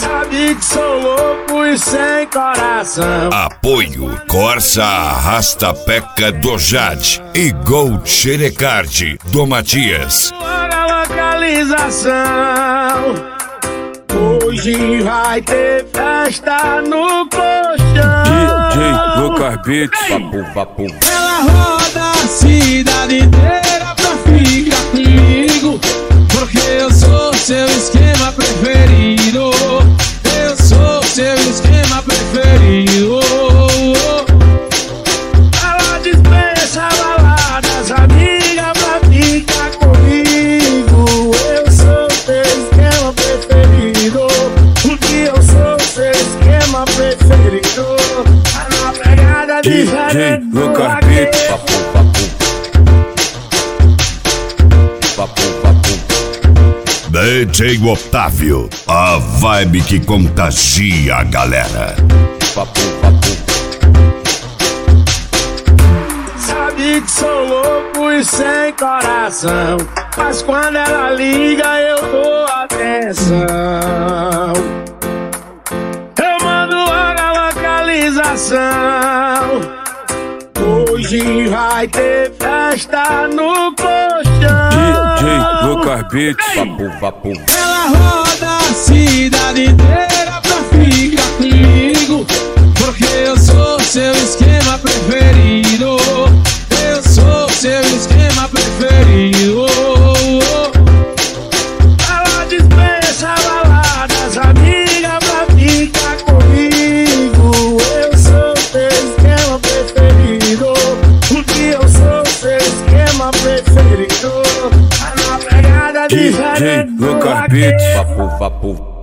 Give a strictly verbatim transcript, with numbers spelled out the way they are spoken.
Sabe que sou louco e sem coração. Apoio Corsa Arrasta-Peca do Jade e Gold Xerecard do Matias. A localização. Hoje vai ter festa no colchão. D J Lucas Beats. Vapo, vapo. Ela roda a cidade inteira pra ficar comigo, porque eu sou seu esquema preferido. Eu sou seu esquema preferido. Ela dispensa baladas, amiga, pra ficar comigo. Eu sou seu esquema preferido, porque eu sou seu esquema preferido. Tá na pegada D J Lucas Beats. Vapo, vapo. Vapo, vapo. D J Otávio, a vibe que contagia a galera. Vapo, vapo. Sabe que sou louco e sem coração, mas quando ela liga eu dou atenção. Eu mando logo a localização. Hoje vai ter festa no colchão. D J Lucas Beats. Vapo, vapo. Ela roda a cidade inteira pra ficar comigo, porque eu sou seu esquema preferido. Eu sou seu esquema preferido. Ela dispensa baladas, amiga, pra ficar comigo. Eu sou seu esquema preferido, porque eu sou seu esquema preferido. Tá na pegada D J diferente. Lucas Beats. Vapo, vapo.